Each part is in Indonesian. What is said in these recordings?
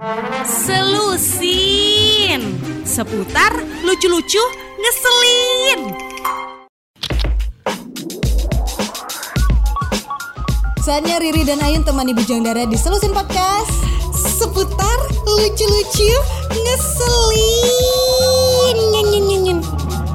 Selusin seputar lucu-lucu ngeselin. Saatnya Riri dan Ayun temani Bujang Dara di Selusin Podcast seputar lucu-lucu ngeselin. Nyen.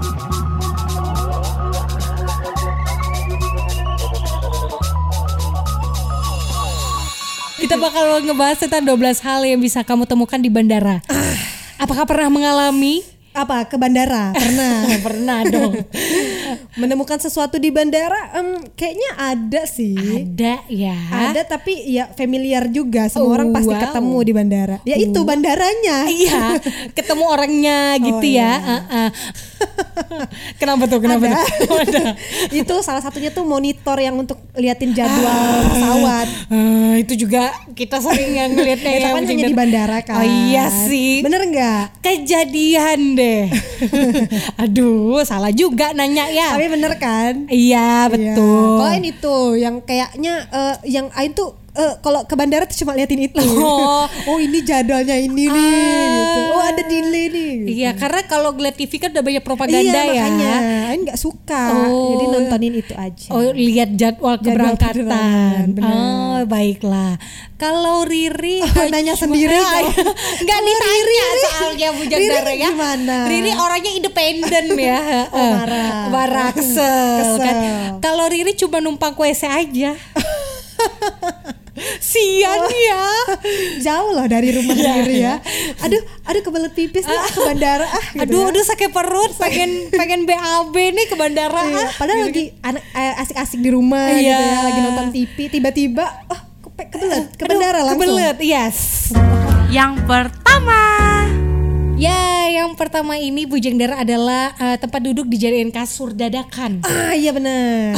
Kita bakal ngebahas tentang 12 hal yang bisa kamu temukan di bandara. Apakah pernah mengalami? Apa ke bandara? Pernah. Pernah dong. Menemukan sesuatu di bandara? Kayaknya ada sih. Ada ya. Ada tapi ya familiar juga. Semua orang pasti ketemu di bandara. Ya itu bandaranya. Iya. Ketemu orangnya gitu ya. Kenapa tuh? Ada. Itu salah satunya tuh monitor yang untuk liatin jadwal pesawat. Itu juga kita sering yang ngeliatnya ya. Kan hanya di bandara kan. Oh iya sih. Bener nggak? Kejadian deh. Aduh, salah juga nanya ya. Tapi bener kan? Iya, betul. Kalau ini tuh yang kayaknya yang Ain tuh kalau ke bandara tuh cuma liatin itu. Oh ini jadwalnya ini nih gitu. Oh ada delay nih gitu. Iya, karena kalau ngeliat TV kan udah banyak propaganda ya. Makanya Ain gak suka. Jadi nontonin itu aja. Oh, lihat jadwal keberangkatan. Oh, baiklah. Kalau Riri nanya sendiri enggak ditanya soalnya Bujang Dara ya. Gimana? Riri orangnya independen ya. Marah kesel. Kan. Kalau Riri cuma numpang ke WC aja. Sian ya. Jauh loh dari rumah Riri ya. Aduh kebelet pipis nih ke bandara gitu. Aduh sakit perut, pengen BAB nih ke bandara. Padahal lagi asik-asik di rumah gitu ya, lagi nonton TV, tiba-tiba kebelet ke bandara langsung. Kebelet, yes. Yang pertama. Ya, yang pertama ini Bujang Dara adalah tempat duduk dijadiin kasur dadakan. Iya benar.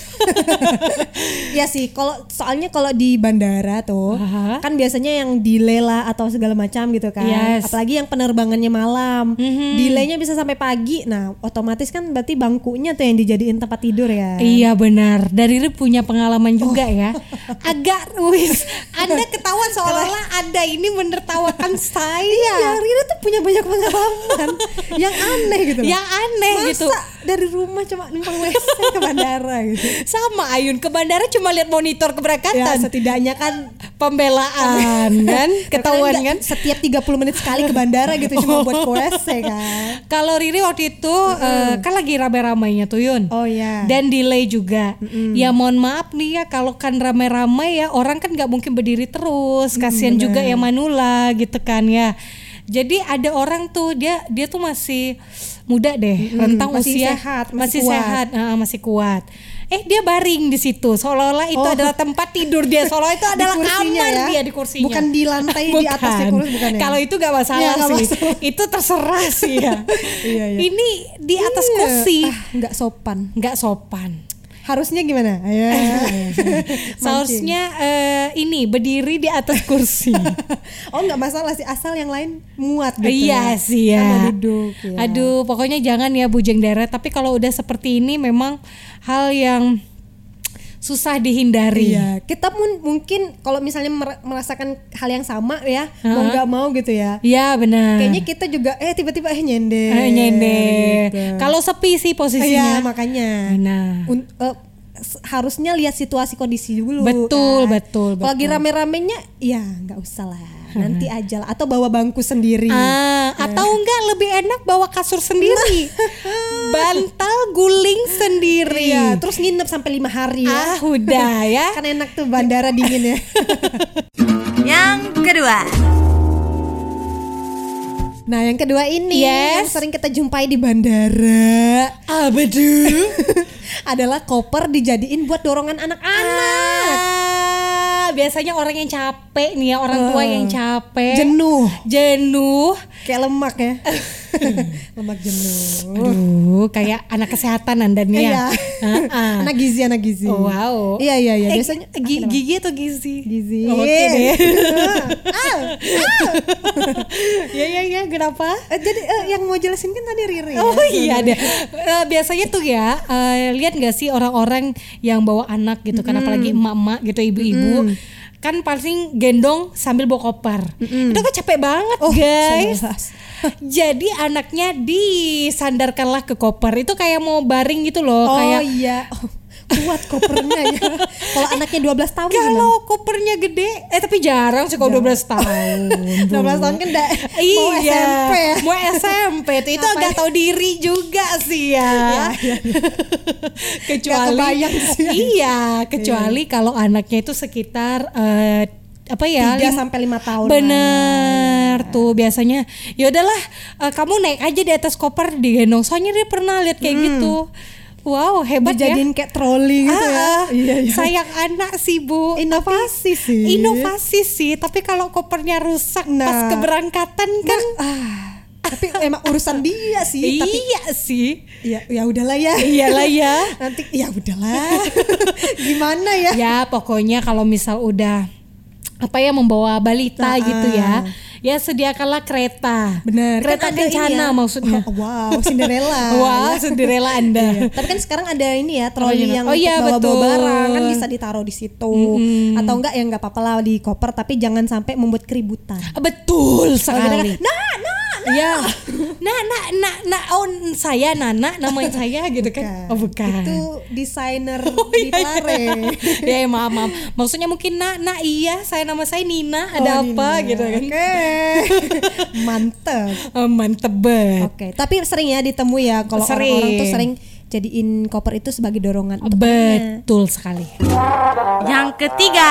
Ya sih, soalnya kalau di bandara tuh kan biasanya yang delay lah atau segala macam gitu kan. Yes. Apalagi yang penerbangannya malam, delaynya bisa sampai pagi. Nah, otomatis kan berarti bangkunya tuh yang dijadiin tempat tidur ya. Iya benar. Dari Riri punya pengalaman juga ya. Agak Anda ketawa seolah-olah Anda ini menertawakan saya. Iya, Riri tuh punya banyak pengalaman yang aneh gitu. Yang aneh gitu. Masa dari rumah cuma numpang WC ke bandara gitu. Sama Ayun ke bandara cuma lihat monitor keberangkatan. Ya setidaknya kan pembelaan kan, ketahuan kan. Setiap 30 menit sekali ke bandara gitu cuma buat ke WC kan. Kalau Riri waktu itu kan lagi rame-ramainya tuh Yun. Oh ya. Dan delay juga. Ya mohon maaf nih ya kalau kan rame-ramai ya orang kan nggak mungkin berdiri terus. Kasian juga ya manula gitu kan ya. Jadi ada orang tuh dia tuh masih muda deh, rentang masih usia sehat, masih kuat. Dia baring di situ, seolah-olah itu adalah tempat tidur dia, seolah itu adalah kamar ya? Dia di kursinya. Bukan di lantai di atasnya kursi bukan ya? Kalau itu gak masalah sih, itu terserah sih ya. Iya. Ini di atas kursi, nggak sopan. Harusnya gimana? Seharusnya ini berdiri di atas kursi. Oh nggak masalah sih, asal yang lain muat gitu. Iya sih ya. Duduk, ya. Aduh, pokoknya jangan ya Bujang Dara. Tapi kalau udah seperti ini memang hal yang susah dihindari. Iya, kita mungkin kalau misalnya merasakan hal yang sama ya, mau nggak mau gitu ya. Iya benar. Kayaknya kita juga tiba-tiba nyender. Gitu. Kalau sepi sih posisinya. Iya makanya. Nah. Harusnya lihat situasi kondisi dulu. Betul. Kalau lagi rame-ramenya, ya nggak usah lah. Nanti aja lah. Atau bawa bangku sendiri. Atau enggak lebih enak bawa kasur sendiri. Bantal guling sendiri. Iya, terus nginep sampai 5 hari ya. Udah ya. Kan enak tuh bandara dingin ya. Yang kedua. Nah yang kedua ini yang sering kita jumpai di bandara. Apa tuh? Adalah koper dijadiin buat dorongan anak-anak. Biasanya orang yang capek nih ya, orang tua yang capek, jenuh, kayak lemak ya. Lemak jenuh. Aduh, kayak anak kesehatan Anda nih ya. Anak gizi. Oh, wow. Iya. Biasanya gigi atau gizi? Gizi. Oh, oke deh. Ya, kenapa? Jadi yang mau jelasin kan tadi Riri. Oh iya deh. Biasanya tuh ya, lihat nggak sih orang-orang yang bawa anak gitu kan, apalagi emak-emak gitu, ibu-ibu. kan paling gendong sambil bawa koper. Itu kan capek banget guys. Jadi anaknya disandarkanlah ke koper. Itu kayak mau baring gitu loh. Kayak iya. Kuat kopernya ya. Kalau anaknya 12 tahun kalau kopernya gede, tapi jarang sih kalau 12 tahun. 12 tahun kan mau iya, SMP ya. Mau SMP itu agak tahu diri juga sih ya. Kecuali kecuali kalau anaknya itu sekitar 3 sampai 5 tahun. Bener tuh biasanya. Ya udahlah, kamu naik aja di atas koper digendong. Soalnya dia pernah lihat kayak gitu. Wow, hebat dijadiin kayak troli gitu ya. Iya. Sayang anak sih Bu. Inovasi sih. Tapi kalau kopernya rusak pas keberangkatan kan tapi emang urusan dia sih. Iya sih. Ya udahlah ya. Iyalah ya. Nanti ya udahlah. Gimana ya? Ya pokoknya kalau misal udah membawa balita gitu ya. Ya sediakanlah kereta. Benar. Kereta kan kencana maksudnya. Wow, Cinderella. Wah, Cinderella Anda. Tapi kan sekarang ada ini ya, troli yang bawa barang kan bisa ditaruh di situ. Atau enggak ya enggak apa-apa lah di koper, tapi jangan sampai membuat keributan. Betul sekali. Ya. Saya Nana, namanya saya gitu kan. Oh bukan. Itu desainer di Lare. Ya maaf. Maksudnya mungkin iya, nama saya Nina, ada apa Nina. Gitu kan. Oke. Mantep. Mantep banget. Oke, tapi sering ya ditemui ya kalau orang-orang tuh sering jadiin koper itu sebagai dorongan untuk betul sekali. Yang ketiga.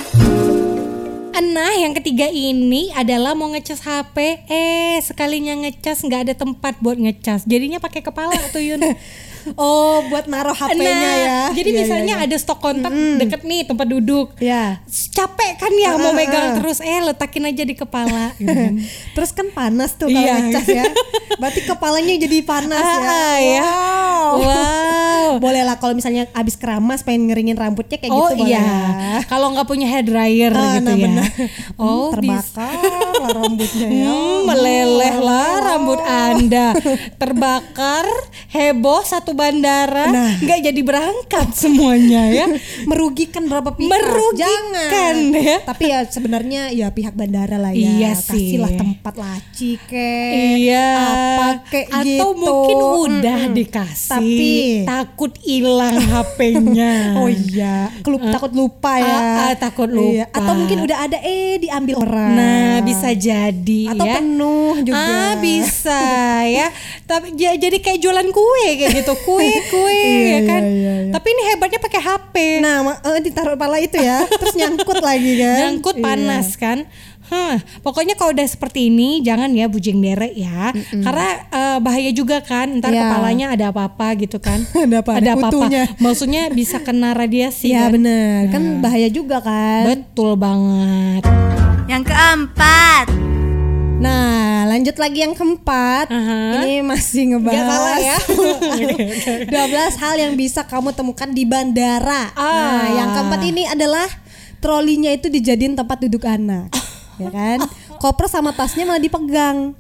Nah yang ketiga ini adalah mau ngecas HP, sekalinya ngecas nggak ada tempat buat ngecas, jadinya pakai kepala tuh Yun. Oh, buat naruh HP-nya ya. Jadi misalnya ada stok kontak deket nih tempat duduk. Ya. Capek kan ya mau megang terus, letakin aja di kepala. Terus kan panas tuh kalau ngecas ya. Berarti kepalanya jadi panas ya. Wow. Boleh lah kalau misalnya abis keramas pengen ngeringin rambutnya kayak gitu boleh. Kalau nggak punya hair dryer gitu ya. Bener. Terbakar lah rambutnya ya. Meleleh lah rambut Anda. Terbakar, heboh satu bandara, nggak jadi berangkat semuanya ya. Merugikan berapa pihak? Merugikan ya. Tapi ya sebenarnya ya pihak bandara lah ya. Iya sih. Kasihlah tempat laci kek. Iya. Apa kek gitu. Atau mungkin udah dikasih. Tapi takut hilang HP-nya. Oh iya. Takut lupa ya. Takut lupa. Iya. Atau mungkin udah ada diambil orang. Nah bisa jadi. Atau ya. Penuh juga. Bisa ya. Tapi jadi kayak jualan kue kayak gitu. Kue ya kan. Iya. Tapi ini hebatnya pakai HP. Nah, ditaruh kepala itu ya. Terus nyangkut lagi kan. Nyangkut panas kan. Pokoknya kalau udah seperti ini jangan ya bujing derek ya. Karena bahaya juga kan. Ntar kepalanya ada apa-apa gitu kan. Ada apa-apa. Maksudnya bisa kena radiasi. Ya kan? bener. Kan bahaya juga kan. Betul banget. Yang keempat. Nah, lanjut lagi yang keempat. Ini masih ngebahas ya. 12 hal yang bisa kamu temukan di bandara. Nah, yang keempat ini adalah trolinya itu dijadiin tempat duduk anak. Ya kan? Koper sama tasnya malah dipegang.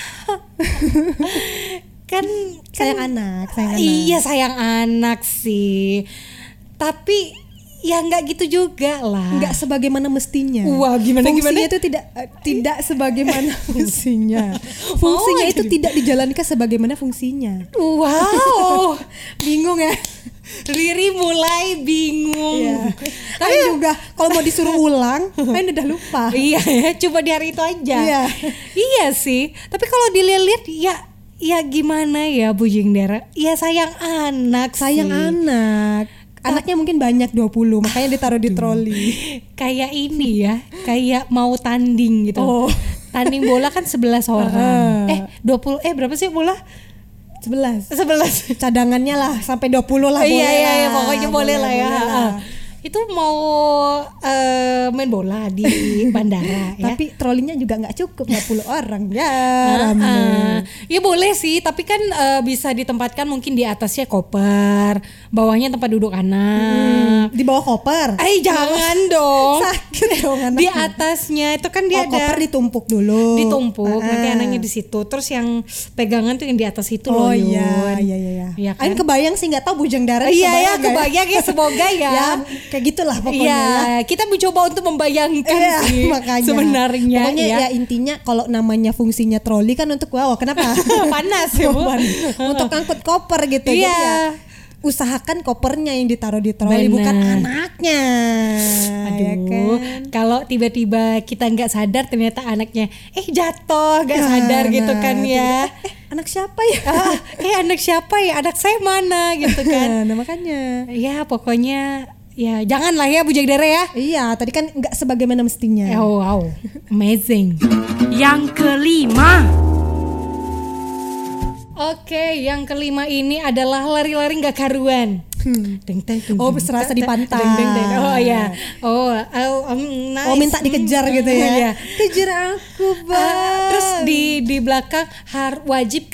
Kan sayang anak. Iya, sayang anak sih. Tapi ya nggak gitu juga lah. Nggak sebagaimana mestinya. Wah, gimana? Itu tidak sebagaimana fungsinya. Fungsinya itu tidak dijalankan sebagaimana fungsinya. Wow. Bingung ya. Riri mulai bingung. Iya. Tapi juga kalau mau disuruh ulang, udah lupa. Iya ya, coba di hari itu aja. Iya sih. Tapi kalau dilihat ya gimana ya Bu Jingdera? Ya sayang anak. Anaknya mungkin banyak 20, makanya ditaruh di troli. Kayak ini ya, kayak mau tanding gitu. Tanding bola kan 11 orang. 20 berapa sih bola? 11. Cadangannya lah sampai 20 lah boleh. Iya, pokoknya boleh lah ya. Itu mau main bola di bandara ya. Tapi trolinya juga nggak cukup 20 orang ya. Ya boleh sih, tapi kan bisa ditempatkan mungkin di atasnya koper, bawahnya tempat duduk anak. Di bawah koper? Jangan dong. Sakit dong anaknya. Di atasnya itu kan dia ada. Koper ditumpuk dulu. Nanti anaknya di situ. Terus yang pegangan tuh yang di atas itu loh. Oh iya. Ya kan? Kebayang sih, nggak tahu bujang darat. Iya, kebayang ya, semoga ya. Kayak gitulah pokoknya. Iya, ya. kita mencoba untuk membayangkan sih Makanya. sebenarnya. Pokoknya ya intinya kalau namanya fungsinya troli kan untuk kenapa? Panas ya, Bu. Untuk ngangkut koper gitu. Iya. Jadi ya usahakan kopernya yang ditaruh di troli, bukan anaknya. Aduh, ya kan? kalau tiba-tiba kita nggak sadar ternyata anaknya jatuh, nggak sadar gitu kan ya. Anak siapa ya? Anak siapa ya? Anak saya mana gitu kan? Nah makanya. Ya pokoknya ya janganlah ya bujang dara ya. Iya, tadi kan nggak sebagaimana mestinya. Oh, wow, amazing. Yang kelima. Oke, yang kelima ini adalah lari-lari nggak karuan. Oh, serasa di pantai. Oh ya. Nice. Oh, minta dikejar gitu ya. Iya. Kejar aku, Bang. Terus di belakang wajib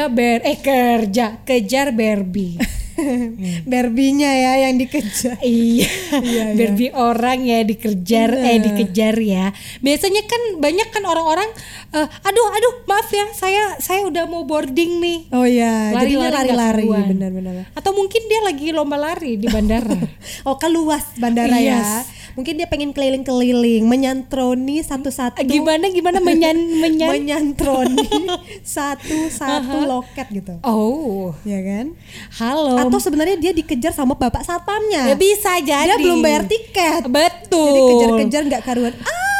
kejar Barbie. Barbie-nya ya yang dikejar. Iya. Barbie orang ya dikejar ya. Biasanya kan banyak kan orang-orang aduh maaf ya, saya udah mau boarding nih. Oh iya, jadinya lari-lari nggak karuan. benar-benar. Atau mungkin dia lagi lomba lari di bandara. Oh, kan luas bandara ya. Yes. Mungkin dia pengen keliling-keliling, menyantroni satu-satu. Gimana menyantroni satu-satu loket gitu. Oh, Ya kan? halo. Atau sebenarnya dia dikejar sama bapak satpamnya. Ya bisa jadi. Dia belum bayar tiket. Betul. Jadi kejar-kejar nggak karuan.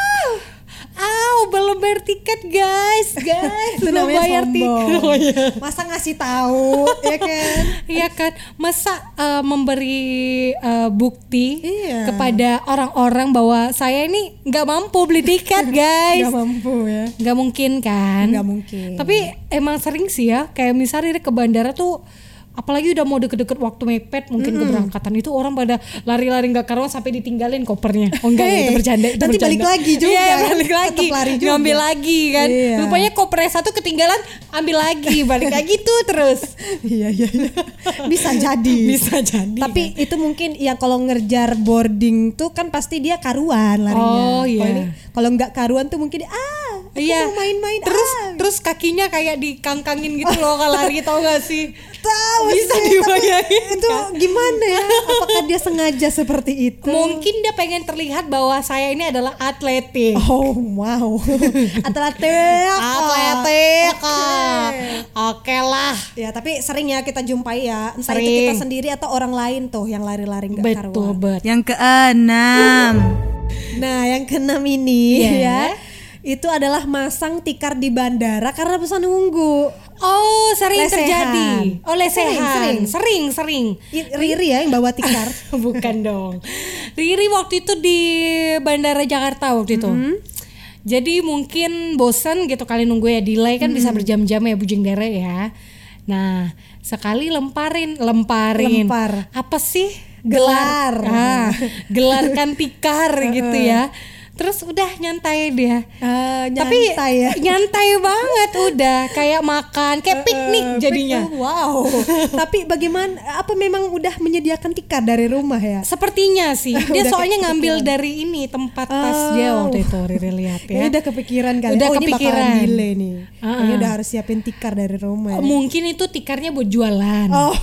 Belum bayar tiket guys. Itu Belum namanya bayar sombong. tiket. Oh, iya. Masa ngasih tahu, ya kan? Iya kan, masa memberi bukti Iya. kepada orang-orang bahwa saya ini nggak mampu beli tiket guys. Nggak mampu ya. Nggak mungkin kan? Nggak mungkin. Tapi emang sering sih ya, kayak misalnya ke bandara tuh, apalagi udah mau deket-deket waktu mepet mungkin keberangkatan itu orang pada lari-lari nggak karuan sampai ditinggalin kopernya. Oh enggak, itu bercanda. Itu nanti bercanda. balik lagi juga. Iya, kan? balik lagi. Tetep lari juga. Ngambil lagi kan. Iya. Rupanya kopernya satu ketinggalan, ambil lagi, balik lagi gitu terus. Iya. Bisa jadi. Bisa jadi. Tapi itu mungkin yang kalau ngejar boarding tuh kan pasti dia karuan larinya. Oh, iya. Kalau nggak karuan tuh mungkin aku mau main-main. Terus kakinya kayak dikangkangin gitu loh kalau lari, tau gak sih? Tahu Bisa sih, dibayangin tapi itu gimana ya? Apakah dia sengaja seperti itu? Mungkin dia pengen terlihat bahwa saya ini adalah atletik. Oh wow. Atletik. Oke lah. Ya tapi sering ya kita jumpai ya. Entah Sering. itu kita sendiri atau orang lain tuh yang lari-lari nggak Betul, karuan. Yang keenam. Nah yang keenam ini Iya. ya, itu adalah masang tikar di bandara karena pesan nunggu. Oh, sering Lesehan. terjadi. Oh, lesehan. Sering. Sering. Riri ya yang bawa tikar. Bukan dong. Riri waktu itu di Bandara Jakarta waktu itu. Jadi mungkin bosan gitu kali nunggu ya, delay kan bisa berjam-jam ya Bujing Dara ya. Nah, sekali lempar. Apa sih? Gelar. Gelarkan tikar gitu ya. Terus udah nyantai dia. Nyantai ya. Nyantai banget udah, kayak makan, kayak piknik jadinya. Wow. Tapi bagaimana? Apa memang udah menyediakan tikar dari rumah ya? Sepertinya sih. Dia Udah soalnya kepikiran. ngambil dari ini tempat tas dia waktu itu, Riri lihat ya. Ini udah kepikiran kali. Udah Ini kepikiran. bakalan delay nih. Ini udah harus siapin tikar dari rumah. Ya. Mungkin itu tikarnya buat jualan. Oh.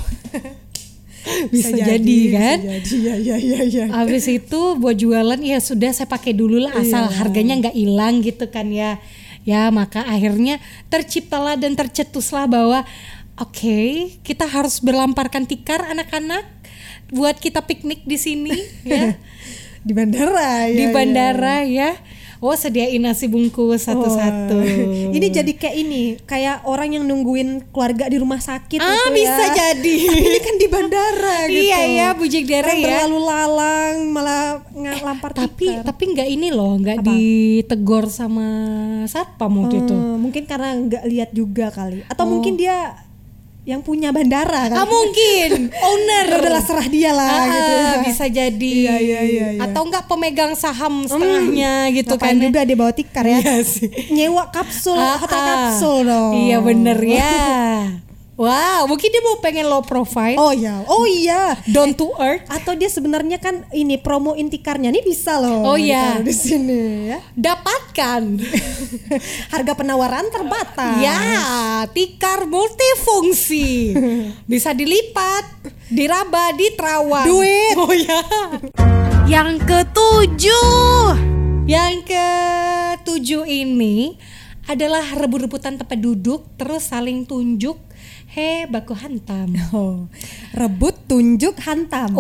Bisa jadi kan? Bisa jadi. Ya. Habis itu buat jualan ya sudah saya pakai dulu lah asal harganya nggak hilang gitu kan ya. Ya maka akhirnya terciptalah dan tercetuslah bahwa oke, kita harus berlamparkan tikar anak-anak buat kita piknik di sini ya. Di bandara ya. Di bandara ya. Oh, sediain nasi bungkus satu-satu. Ini jadi kayak orang yang nungguin keluarga di rumah sakit gitu bisa ya. jadi. Tapi ini kan di bandara gitu. Iya ya, Bujik Dara Kan ya. berlalu lalang malah ngelampar tikar. Tapi nggak ini loh, nggak ditegor sama satpam waktu itu. Mungkin karena nggak lihat juga kali. Atau mungkin dia yang punya bandara kan. Mungkin owner. Udahlah serah dia lah gitu. Bisa jadi. Iya. Atau enggak pemegang saham setengahnya gitu Ngapain kan. juga dia bawa tikar ya. Iya sih. Nyewa kapsul, hotel kapsul dong. Iya bener ya. Wow, mungkin dia mau pengen low profile. Oh iya. Down to earth. Atau dia sebenarnya kan ini promoin tikarnya nih bisa loh. Oh iya. ditaruh di sini ya. Dapatkan. Harga penawaran terbatas. Ya, tikar multifungsi. Bisa dilipat, diraba, diterawang. Duit. Oh ya. Yang ketujuh. Yang ketujuh ini adalah rebut-rebutan tempat duduk, terus saling tunjuk, baku hantam. Oh, rebut, tunjuk, hantam.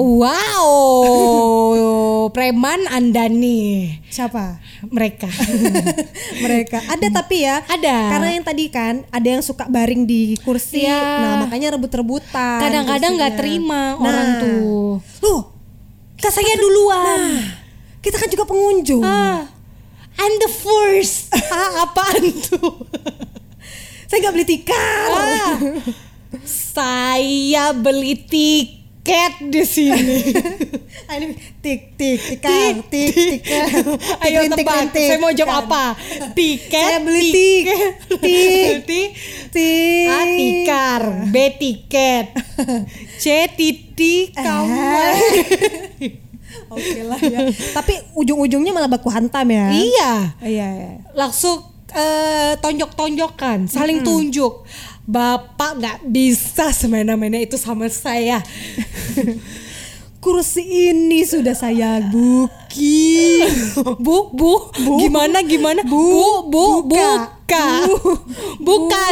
Wow, preman Anda nih. Siapa? Mereka. Mereka ada tapi ya. Ada. Karena yang tadi kan ada yang suka baring di kursi. Ya. Nah, makanya rebut-rebutan. Kadang-kadang nggak terima orang tuh. Loh, Kak saya duluan. kita kan juga pengunjung. I'm the first. Apaan tuh? Saya nggak beli tikar. Saya beli tiket di sini. Ini tikar. Ayo tebak, saya mau jawab apa? Tiket. Saya beli tikar. B tiket. C titik kamu. Oke lah ya. Tapi ujung-ujungnya malah baku hantam ya. Iya. Iya. Langsung tonjok-tonjokan, saling tunjuk. Bapak nggak bisa semena-mena itu sama saya. Kursi ini sudah saya booking. Bu, gimana? Buka. Bukan.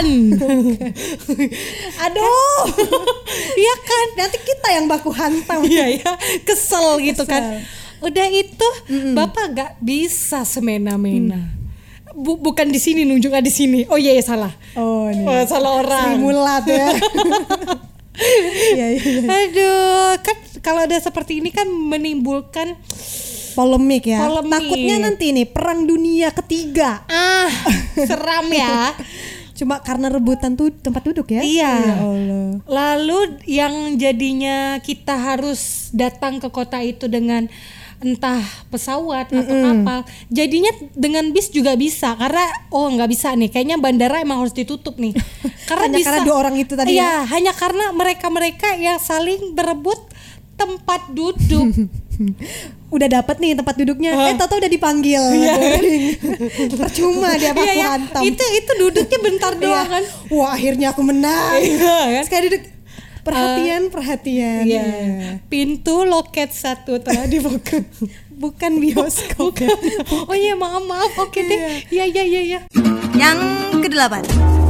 Aduh. Iya kan? Nanti kita yang baku hantam. Iya ya, kesel gitu kan. Udah itu Bapak nggak bisa semena-mena. Bukan di sini, nunjuknya di sini. Oh iya, salah. Oh, salah orang. Sri Mulat ya. Iya. Aduh, kan kalau ada seperti ini kan menimbulkan polemik ya. Polemik. Takutnya nanti nih perang dunia ketiga. Seram ya. Cuma karena rebutan tuh tempat duduk ya. Iya. Ya Allah. Lalu yang jadinya kita harus datang ke kota itu dengan entah pesawat atau kapal, jadinya dengan bis juga bisa, karena nggak bisa nih, kayaknya bandara emang harus ditutup nih. Karena karena 2 orang itu tadi. Iya, hanya karena mereka yang saling berebut tempat duduk. Udah dapat nih tempat duduknya, tahu-tahu udah dipanggil. Percuma dia baku hantam. Itu duduknya bentar doang kan. Wah, akhirnya aku menang. Sekali duduk. Perhatian. Iya. Pintu loket 1 telah dibuka. Bukan bioskop. Bukan. Oh iya, maaf. Oke deh. Iya. Yang kedelapan.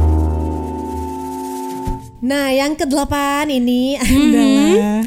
Nah, yang ke-8 ini adalah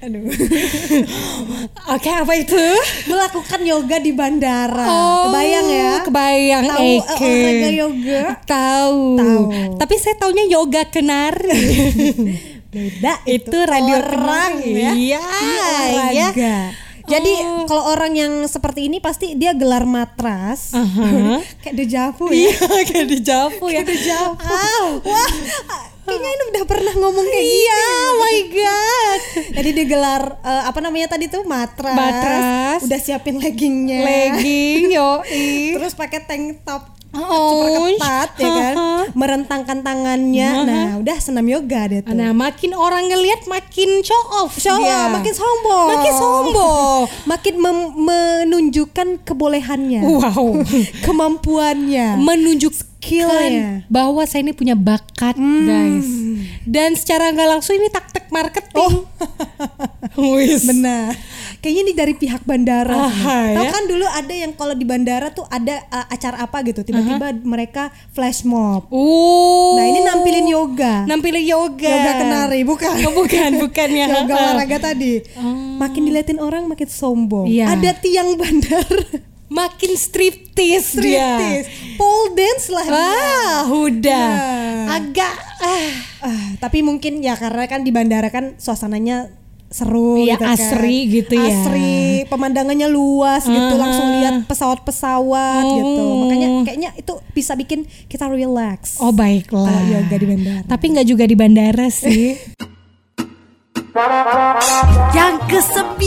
Oke, apa itu? melakukan yoga di bandara. Oh, kebayang ya? Kebayang. Tahu olahraga yoga? Tahu. Tapi saya taunya yoga kenari. Beda itu radio orang ya. Iya. Olahraga. Jadi kalau orang yang seperti ini pasti dia gelar matras. Kayak dejavu ya. Iya, kayak dejavu ya. Wah, kayaknya ini udah pernah ngomong kayak gitu. Iya, my god. Jadi dia gelar apa namanya tadi tuh matras. Udah siapin leggingnya. Yoi. Terus pakai tank top super ketat ya kan, merentangkan tangannya. Nah, udah senam yoga deh tuh. Nah, makin orang ngelihat makin show off, makin sombong, makin menunjukkan kebolehannya, kemampuannya, menunjukkan bahwa saya ini punya bakat, guys. Dan secara nggak langsung ini taktik marketing. Benar. Kayaknya ini dari pihak bandara. Tahu ya? kan dulu ada yang kalau di bandara tuh ada acara apa gitu, tiba-tiba mereka flash mob. Nah, ini nampilin yoga. Yoga kenari, bukan ya. Yoga olahraga tadi. Makin diliatin orang makin sombong. Iya. Ada tiang bandara. Makin striptease dia. Pole dance lah dia. Udah. Agak tapi mungkin ya karena kan di bandara kan suasananya seru ya, gitu kan. Asri gitu ya. Asri, pemandangannya luas gitu, langsung lihat pesawat-pesawat gitu. Makanya kayaknya itu bisa bikin kita relax. Oh, baiklah. Kalau yoga di bandara. Tapi nggak juga di bandara sih. Yang ke-9.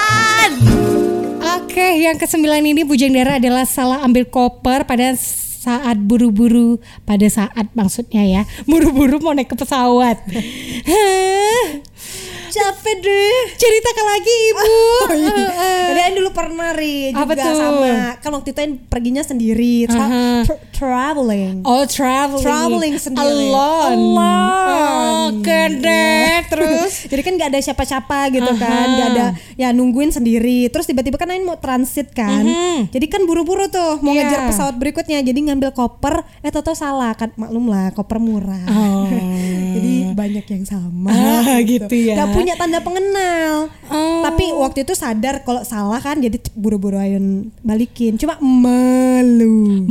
Oke, yang ke-9 ini Bujang Dara adalah salah ambil koper pada saat buru-buru, maksudnya ya, buru-buru mau naik ke pesawat. capek deh. Ceritakan lagi Ibu. Jadi Ain dulu pernah Apa juga tuh? sama. Kan waktu itu Ain perginya sendiri, traveling. Oh, traveling sendiri. Alone. Oh, kedek. Terus Jadi kan nggak ada siapa-siapa gitu kan, nggak ada ya nungguin sendiri. Terus tiba-tiba kan Ain mau transit kan, jadi kan buru-buru tuh mau Iya. ngejar pesawat berikutnya. Jadi ngambil koper, tau-tau salah kan, maklum lah koper murah. Oh. Jadi banyak yang sama. gitu ya. Gak punya tanda pengenal. Oh. Tapi waktu itu sadar kalau salah kan, jadi buru-buru Ayun balikin. Cuma malu.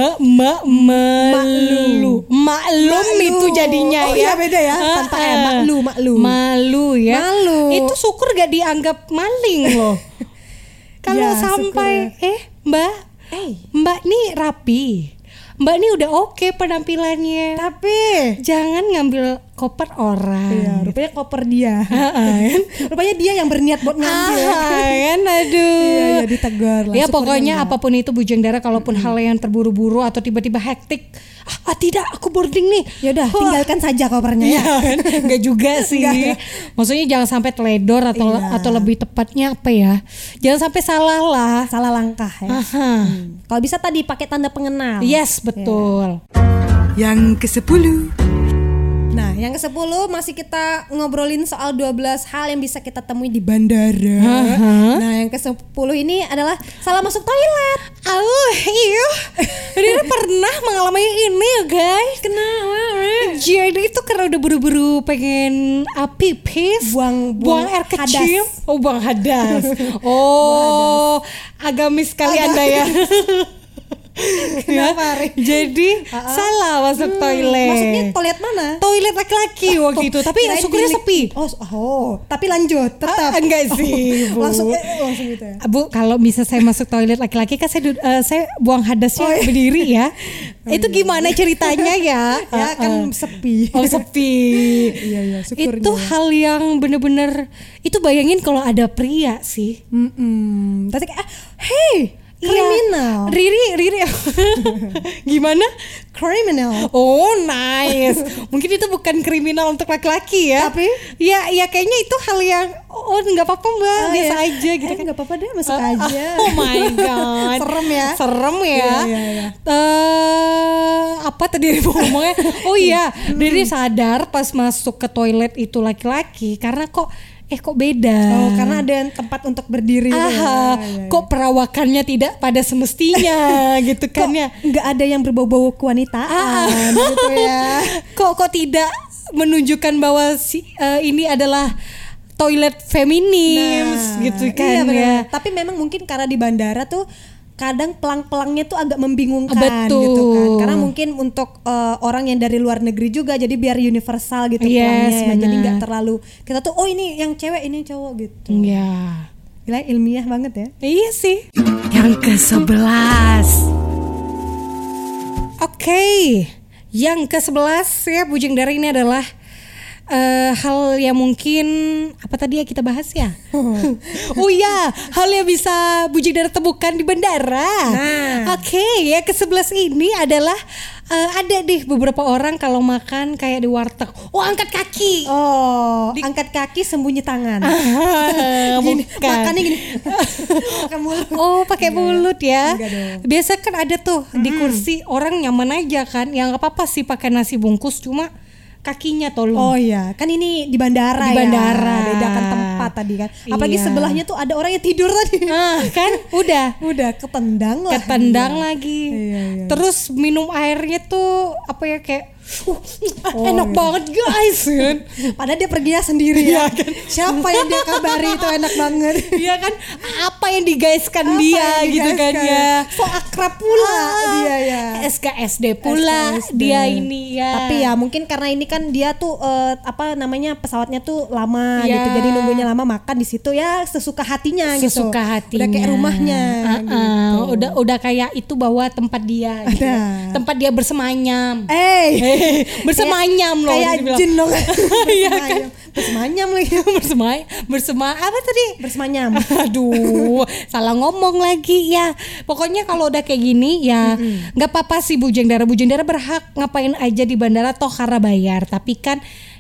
Maklum itu jadinya Oh ya. iya beda ya, tanpa malu. Malu ya. Malu. Itu syukur gak dianggap maling loh. Kalau Ya, sampai syukur Mbak nih rapi. Mbak nih udah oke penampilannya. Tapi Jangan ngambil koper orang. iya, rupanya koper dia. Rupanya dia yang berniat buat ngambil. Kan aduh. Iya, ditegur lah. Ya Syukurnya pokoknya enggak. apapun itu Bujang Dara, kalaupun hal yang terburu-buru atau tiba-tiba hektik, tidak aku boarding nih. Ya udah, tinggalkan saja kopernya ya. Kan? Enggak juga sih. Enggak ya. Maksudnya jangan sampai teledor Iya. atau lebih tepatnya apa ya? Jangan sampai salah lah. Salah langkah ya. Aha. Kalau bisa tadi pakai tanda pengenal. Yes, betul. Yang ke-10. Nah, yang ke-10 masih kita ngobrolin soal 12 hal yang bisa kita temui di bandara. Nah, yang ke-10 ini adalah salah masuk toilet. Iya. Dia pernah mengalami ini ya guys. Kenapa? Jadi itu karena udah buru-buru pengen pipis, buang air kecil. hadas. Oh, buang hadas. Oh, agamis sekali Anda ya. Kenapa, Ri? Jadi salah masuk toilet. Maksudnya toilet mana? Toilet laki-laki waktu itu, tapi Kirain syukurnya bilik. sepi. Tapi lanjut tetap. Enggak sih, Bu. Langsung gitu ya. Bu, kalau bisa saya masuk toilet laki-laki kan saya buang hadasnya berdiri ya. Itu gimana ceritanya ya? Ya kan sepi. Oh, sepi. Iya, syukurnya. Itu hal yang bener-bener, itu bayangin kalau ada pria sih. Tadi kayak hey, kriminal. Iya. Riri. Gimana? Kriminal. Oh, nice. Mungkin itu bukan kriminal untuk laki-laki ya. Tapi? Ya kayaknya itu hal yang nggak apa-apa Mbak, biasa iya. aja gitu kan. Nggak apa-apa deh, masuk aja. Oh my god. Serem ya. Serem ya. Iya. Apa tadi mau ngomongnya? Oh iya, Riri sadar pas masuk ke toilet itu laki-laki karena kok beda. Oh, karena ada tempat untuk berdiri. Iya. Kok perawakannya tidak pada semestinya gitu kan ya. Nggak ada yang berbau-bau kewanitaan gitu ya. Kok tidak menunjukkan bahwa ini adalah toilet feminim gitu kan iya, bener. ya. Tapi memang mungkin karena di bandara tuh kadang pelang-pelangnya tuh agak membingungkan. Betul. Gitu kan. Karena mungkin untuk orang yang dari luar negeri juga, jadi biar universal gitu pelangnya ya. Jadi nggak terlalu kita tuh ini yang cewek, ini yang cowok gitu. Iya. Gila, ilmiah banget ya. Iya sih. Yang ke-11. Oke. Yang ke-11 ya Bujang Dara, ini adalah hal yang mungkin apa tadi ya kita bahas ya? Oh iya, hal yang bisa Bujang Dara temukan di bandara. Nah. Oke, ya ke-11 ini adalah ada deh beberapa orang kalau makan kayak di warteg. Oh, angkat kaki. Oh, angkat kaki sembunyi tangan. Gini, Bukan. makannya gini. Pakai mulut. Oh, pakai mulut ya. Enggak dong. Biasa kan ada tuh di kursi orang nyaman aja kan. Yang nggak apa-apa sih pakai nasi bungkus, cuma kakinya tolong. Oh iya, kan ini di bandara Di ya. bandara. Bedakan tempat tadi kan. Apalagi Iya. sebelahnya tuh ada orang yang tidur tadi. Kan udah Udah ketendang lah. ketendang lagi. Iya. Terus minum airnya tuh apa ya kayak enak banget guys. Padahal dia perginya sendiri ya. Siapa yang dia kabari itu enak banget. Iya kan, apa yang digaiskan dia yang gitu kan digaiskan? ya. So akrab pula dia ya. SKSD pula SKSD. dia ini ya. Tapi ya mungkin karena ini kan dia tuh pesawatnya tuh lama Iya. gitu. Jadi nunggunya lama, makan di situ ya sesuka hatinya gitu. Sesuka hatinya. Udah kayak rumahnya gitu. Udah kayak itu bahwa tempat dia gitu. Ada. Tempat dia bersemayam. Bersemayam loh Kayak dibilang. jin dong. Iya kan? Bersemayam lagi. Apa tadi? Bersemayam. Aduh, salah ngomong lagi ya. Pokoknya kalau udah kayak gini ya nggak apa-apa sih Bujang Dara. Bujang Dara berhak ngapain aja di bandara toh karena bayar. Tapi kan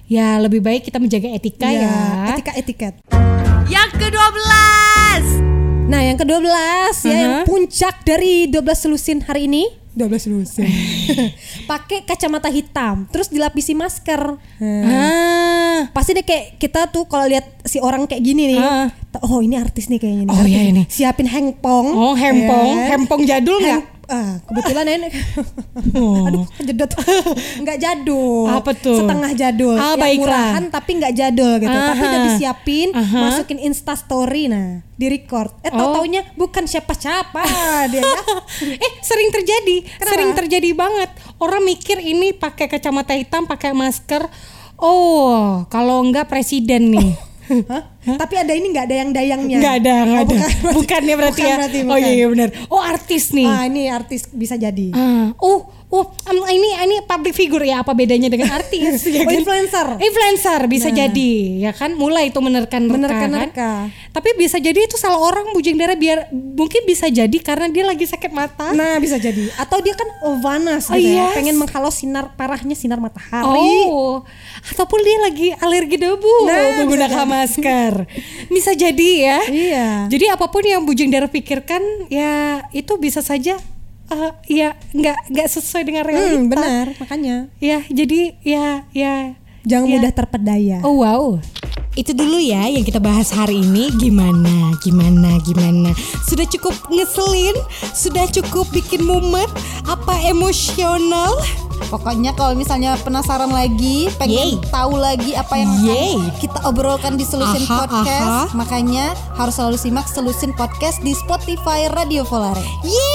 ya lebih baik kita menjaga etika ya. Etika-etiket. Yang ke-12. Nah, yang ke-12 ya, yang puncak dari 12 selusin hari ini. 12 selusin. Pakai kacamata hitam, terus dilapisi masker. Pasti deh kayak kita tuh kalau lihat si orang kayak gini nih, oh ini artis nih kayaknya nih. Oh iya ini. Siapin hempong. Oh, hempong jadul enggak? Kebetulan ini aduh kejedot. Enggak jadul. Apa tuh? Setengah jadul. Yang baiklah. Murahan tapi enggak jadul gitu. Tapi udah disiapin, masukin Insta story, nah, di record. Taunya bukan siapa-siapa dia ya. Sering terjadi. Kenapa? Sering terjadi banget. Orang mikir ini pakai kacamata hitam, pakai masker. Oh, kalau enggak presiden nih. Tapi ada ini nggak ada yang dayangnya? Nggak ada. Bukannya berarti ya? Bukan. Oh iya benar. Oh artis nih. Ini artis bisa jadi. Ini public figure ya, apa bedanya dengan artis? Ya kan? Influencer bisa jadi, ya kan? Mulai itu menerka-nerka. Kan? Tapi bisa jadi itu salah orang Bujang Dara, mungkin bisa jadi karena dia lagi sakit mata. Nah bisa jadi. Atau dia kan panas gitu ya, pengen menghalau parahnya sinar matahari. Ataupun dia lagi alergi debu menggunakan masker. Bisa jadi ya. Iya. Jadi apapun yang Bujang Dara pikirkan ya itu bisa saja ya nggak sesuai dengan realita. Benar, makanya. Ya jadi ya jangan mudah terpedaya. Oh wow. Itu dulu ya yang kita bahas hari ini. Gimana? Sudah cukup ngeselin? Sudah cukup bikin mumet? Apa emosional? Pokoknya kalau misalnya penasaran lagi, pengen tahu lagi apa yang kita obrolkan di Selusin Podcast, makanya harus selalu simak Selusin Podcast di Spotify Radio Volare.